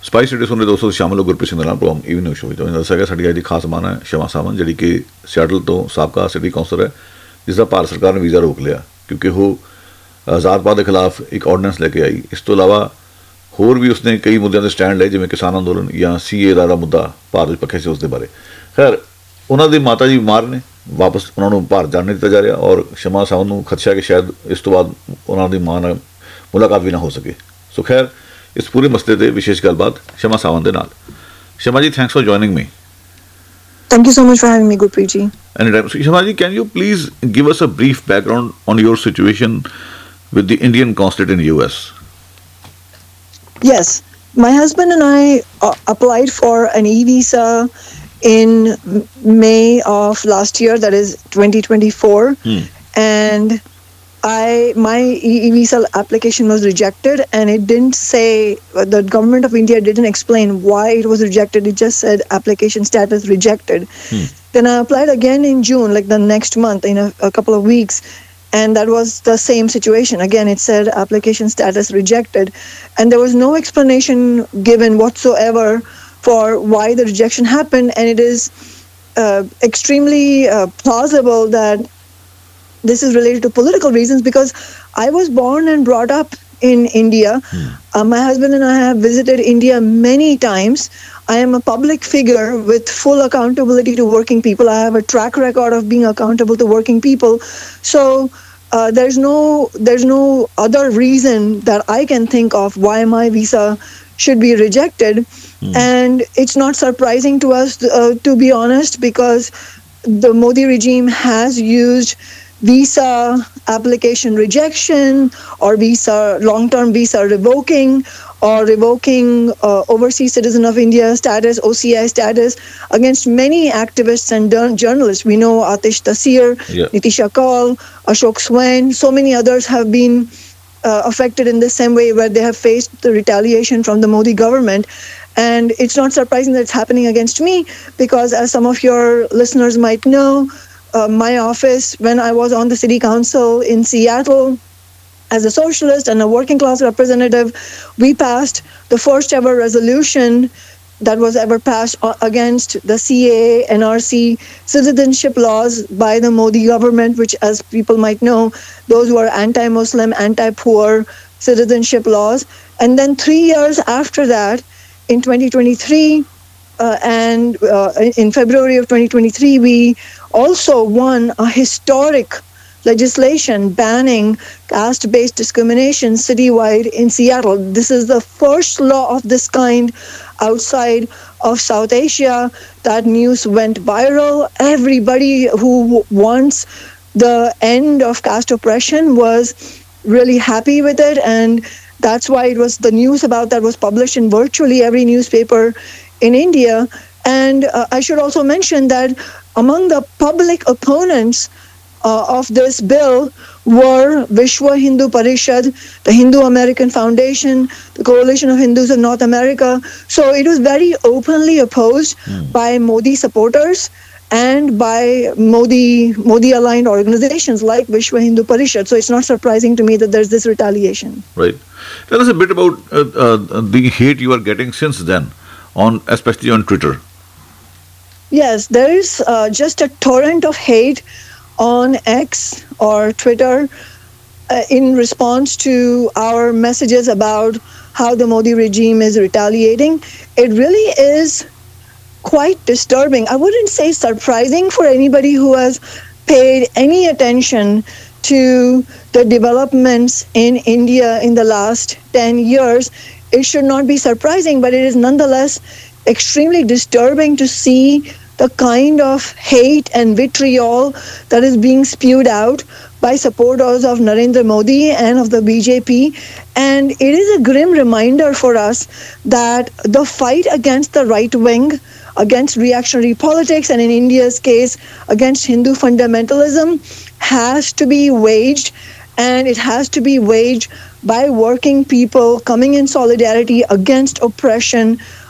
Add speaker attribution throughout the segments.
Speaker 1: Spice city ਸੁਣ ਰਹੇ ਦੋਸਤੋ, ਸ਼ਾਮਲ ਹੋ ਗੁਰਪ੍ਰੀਤ ਸਿੰਘ ਦੇ ਨਾਲ ਪ੍ਰੋਗਰਾਮ ਈਵਨਿੰਗ ਸ਼ੋਅ ਵਿੱਚ। ਦੱਸਿਆ ਗਿਆ ਸਾਡੀ ਅੱਜ ਦੀ ਖਾਸ ਮਹਿਮਾਨ ਹੈ ਸ਼ਮਾ ਸਾਵੰਤ, ਜਿਹੜੀ ਕਿ ਸਿਆਟਲ ਤੋਂ ਸਾਬਕਾ ਸਿਟੀ ਕੌਂਸਲਰ ਹੈ, ਜਿਸ ਦਾ ਭਾਰਤ ਸਰਕਾਰ ਨੇ ਵੀਜ਼ਾ ਰੋਕ ਲਿਆ ਕਿਉਂਕਿ ਉਹ ਆਜ਼ਾਦਪਾਦ ਦੇ ਖਿਲਾਫ ਇੱਕ ਆਰਡੀਨੈਂਸ ਲੈ ਕੇ ਆਈ। ਇਸ ਤੋਂ ਇਲਾਵਾ ਹੋਰ ਵੀ ਉਸਨੇ ਕਈ ਮੁੱਦਿਆਂ 'ਤੇ ਸਟੈਂਡ ਲਏ, ਜਿਵੇਂ ਕਿਸਾਨ ਅੰਦੋਲਨ ਜਾਂ CA ਦਾ ਮੁੱਦਾ ਭਾਰਤ ਵਿੱਚ ਪੱਖੇ ਸੀ ਉਸ ਦੇ ਬਾਰੇ। ਖੈਰ, ਉਹਨਾਂ ਦੀ ਮਾਤਾ ਜੀ ਬਿਮਾਰ ਨੇ, ਵਾਪਸ ਉਹਨਾਂ ਨੂੰ ਭਾਰਤ ਜਾਣ ਨਹੀਂ ਦਿੱਤਾ ਜਾ ਰਿਹਾ, ਔਰ ਸ਼ਮਾ ਸਾਵੰਤ ਨੂੰ ਖਦਸ਼ਾ ਕਿ ਸ਼ਾਇਦ ਇਸ ਤੋਂ ਬਾਅਦ ਉਹਨਾਂ ਦੀ ਮਾਂ ਨਾਲ ਮੁਲਾਕਾਤ ਵੀ ਨਾ ਹੋ ਸਕੇ। ਸੋ ਖੈਰ, ਇਸ ਪੂਰੇ ਮਸਲੇ 'ਤੇ ਵਿਸ਼ੇਸ਼ ਗੱਲਬਾਤ ਸ਼ਮਾ ਸਾਵੰਤ ਦੇ ਨਾਲ। Shama ji, thanks for joining me.
Speaker 2: Thank you so much for having me, Gurpreet ji.
Speaker 1: Anytime. So, Shama ji, can you please give us a brief background on your situation with the Indian consulate in US?
Speaker 2: Yes, my husband and I applied for an e-visa in May of last year, that is 2024, and my e-visa application was rejected, and it didn't say, the government of India didn't explain why it was rejected. It just said application status rejected. Then I applied again in June, like the next month, in a couple of weeks, and that was the same situation. Again, it said application status rejected, and there was no explanation given whatsoever for why the rejection happened, and it is extremely plausible that this is related to political reasons, because I was born and brought up in India. My husband and I have visited India many times. I am a public figure with full accountability to working people. I have a track record of being accountable to working people. So there's no other reason that I can think of why my visa should be rejected. And it's not surprising to us, to be honest, because the Modi regime has used visa application rejection or long-term visa revoking or revoking overseas citizen of India status, OCI status, against many activists and journalists. We know Atish Taseer, Nitisha Kaul, Ashok Swain, so many others have been affected in the same way, where they have faced the retaliation from the Modi government. And it's not surprising that it's happening against me, because as some of your listeners might know, my office, when I was on the city council in Seattle as a socialist and a working class representative, we passed the first ever resolution that was ever passed against the CAA, NRC citizenship laws by the Modi government, which, as people might know, those were anti-Muslim, anti-poor citizenship laws. And then 3 years after that, in 2023, and in February of 2023, we also won a historic legislation banning caste-based discrimination citywide in Seattle. This is the first law of this kind outside of South Asia. That news went viral. Everybody who wants the end of caste oppression was really happy with it, and that's why it was, the news about that was published in virtually every newspaper in India. And I should also mention that among the public opponents of this bill were Vishwa Hindu Parishad, the Hindu American Foundation, the Coalition of Hindus of North America. So it was very openly opposed by Modi supporters and by Modi aligned organizations like Vishwa Hindu Parishad. So it's not surprising to me that there's this retaliation.
Speaker 1: Right. Tell us a bit about the hate you are getting since then, especially on Twitter.
Speaker 2: Yes, there is just a torrent of hate on X or Twitter in response to our messages about how the Modi regime is retaliating. It really is quite disturbing. I wouldn't say surprising for anybody who has paid any attention to the developments in India in the last 10 years. It should not be surprising, but it is nonetheless extremely disturbing to see the kind of hate and vitriol that is being spewed out by supporters of Narendra Modi and of the BJP. And it is a grim reminder for us that the fight against the right wing, against reactionary politics, and in India's case, against Hindu fundamentalism, has to be waged, and it has to be waged by working people coming in solidarity against oppression,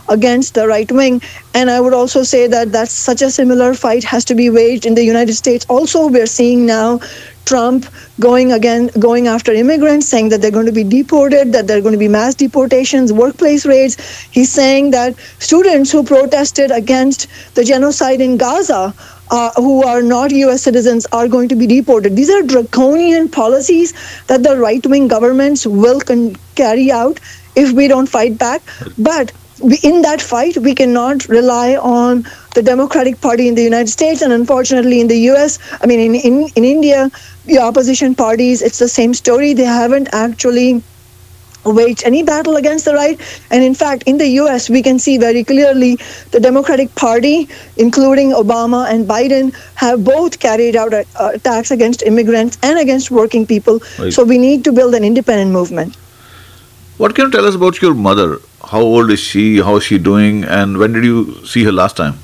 Speaker 2: against the right wing. And I would also say that that's such a similar fight has to be waged in the United States. Also, we're seeing now Trump going after immigrants, saying that they're going to be deported, that there are going to be mass deportations, workplace raids. He's saying that students who protested against the genocide in Gaza, who are not US citizens, are going to be deported. These are draconian policies that the right-wing governments will carry out if we don't fight back. But in that fight, we cannot rely on the Democratic Party in the United States, and unfortunately in the US, I mean in India, the opposition parties, it's the same story. They haven't actually waged any battle against the right. And in fact, in the US, we can see very clearly the Democratic Party, including Obama and Biden, have both carried out attacks against immigrants and against working people.
Speaker 1: Right.
Speaker 2: So we need to build an independent movement.
Speaker 1: What can you tell us about your mother? How old is she? How is she doing? And when did you see her last time?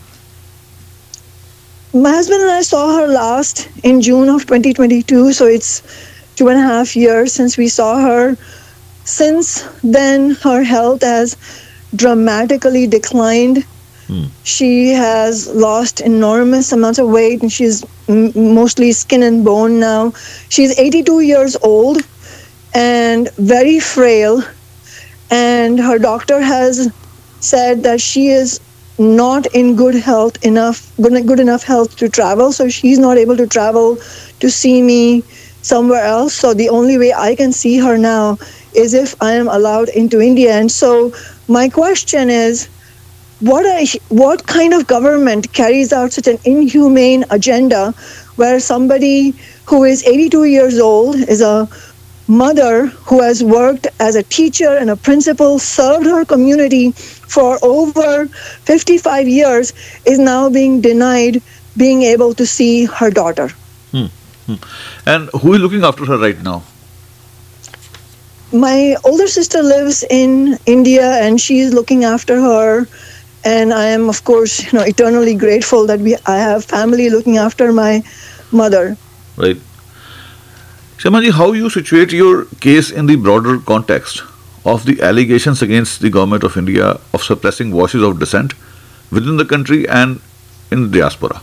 Speaker 2: My husband and I saw her last in June of 2022, so it's 2.5 years since we saw her. Since then, her health has dramatically declined. She has lost enormous amounts of weight, and she's mostly skin and bone now. She's 82 years old and very frail, and her doctor has said that she is not in good enough health to travel, so she's not able to travel to see me somewhere else. So the only way I can see her now is if I am allowed into India. And so my question is, what kind of government carries out such an inhumane agenda where somebody who is 82 years old, is a mother who has worked as a teacher and a principal, served her community for over 55 years, is now being denied being able to see her daughter.
Speaker 1: And who is looking after her right now?
Speaker 2: My older sister lives in India, and she's looking after her. And I am, of course, eternally grateful that I have family looking after my mother.
Speaker 1: Right. Shemaji, how you situate your case in the broader context of the allegations against the government of India of suppressing voices of dissent within the country and in the diaspora?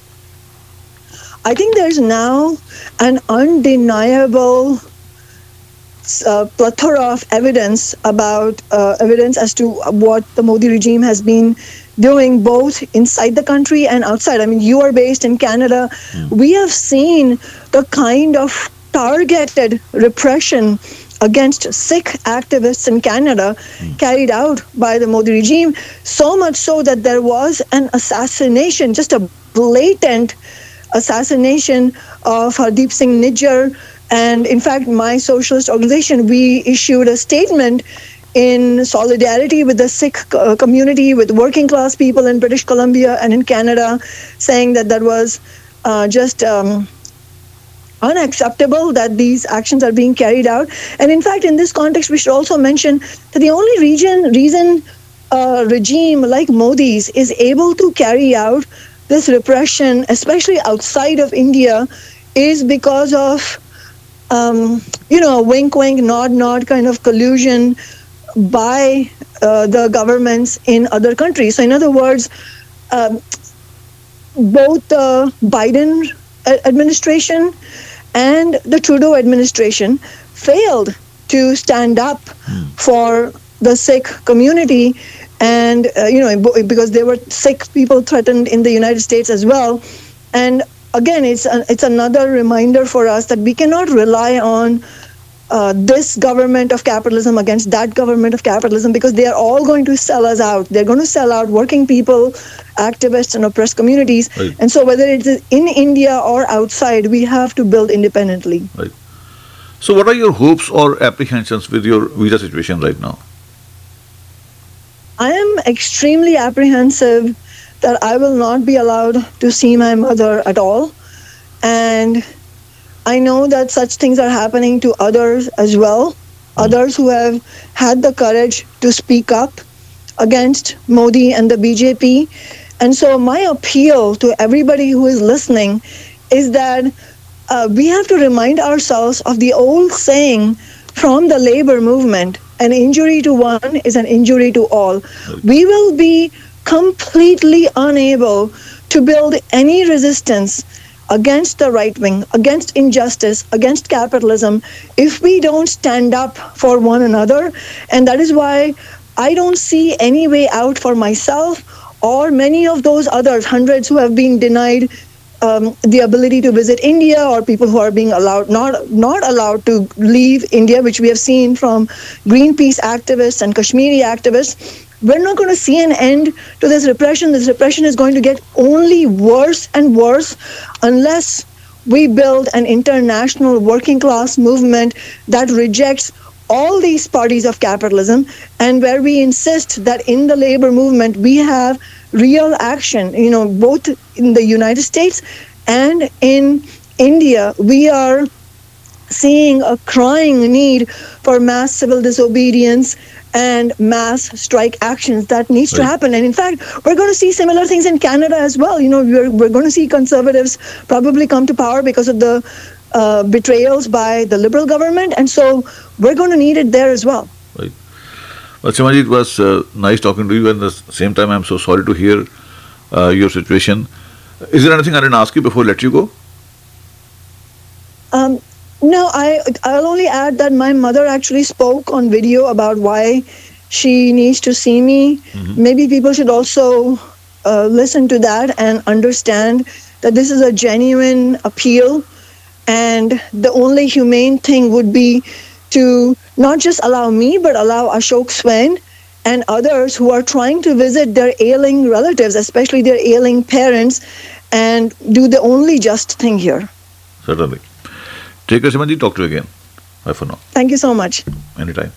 Speaker 2: I think there's now an undeniable plethora of evidence as to what the Modi regime has been doing both inside the country and outside. I mean, you are based in Canada. We have seen the kind of targeted repression against Sikh activists in Canada carried out by the Modi regime, so much so that there was an assassination, just a blatant assassination of Hardeep Singh Nijjar. And in fact, my socialist organization, we issued a statement in solidarity with the Sikh community, with working class people in British Columbia and in Canada, saying that was just unacceptable that these actions are being carried out. And in fact, in this context, we should also mention that the only reason a regime like Modi's is able to carry out this repression, especially outside of India, is because of wink, wink, nod, nod kind of collusion by the governments in other countries. So in other words, both the Biden administration and the Trudeau administration failed to stand up for the Sikh community, and because there were Sikh people threatened in the United States as well. And again, it's another reminder for us that we cannot rely on this government of capitalism against that government of capitalism, because they are all going to sell us out. They're going to sell out working people, activists, and oppressed communities.
Speaker 1: Right.
Speaker 2: And so whether it is in India or outside, we have to build independently.
Speaker 1: Right. So what are your hopes or apprehensions with your visa situation right now?
Speaker 2: I am extremely apprehensive that I will not be allowed to see my mother at all. And I know that such things are happening to others as well, others who have had the courage to speak up against Modi and the BJP. And so my appeal to everybody who is listening is that we have to remind ourselves of the old saying from the labor movement an injury to one is an injury to all. We will be completely unable to build any resistance against the right wing, against injustice, against capitalism, if we don't stand up for one another. And that is why I don't see any way out for myself or many of those others, hundreds who have been denied the ability to visit India, or people who are being allowed not allowed to leave India, which we have seen from Greenpeace activists and Kashmiri activists. We're not going to see an end to this repression. This repression is going to get only worse and worse unless we build an international working class movement that rejects all these parties of capitalism, and where we insist that in the labor movement we have real action. Both in the United States and in India, we are seeing a crying need for mass civil disobedience and mass strike actions that needs to happen. And in fact, we're going to see similar things in Canada as well. We're going to see conservatives probably come to power because of the betrayals by the Liberal government, and so we're going to need it there as well.
Speaker 1: Right. Well, Seemaji, it was nice talking to you, and at the same time, I'm so sorry to hear your situation. Is there anything I didn't ask you before I let you go?
Speaker 2: No, I'll only add that my mother actually spoke on video about why she needs to see me. Mm-hmm. Maybe people should also listen to that and understand that this is a genuine appeal, and the only humane thing would be to not just allow me, but allow Ashok Swain and others who are trying to visit their ailing relatives, especially their ailing parents, and do the only just thing here.
Speaker 1: Certainly. Take care, Seemaji. Talk to you again. Bye for now.
Speaker 2: Thank you so much.
Speaker 1: Anytime.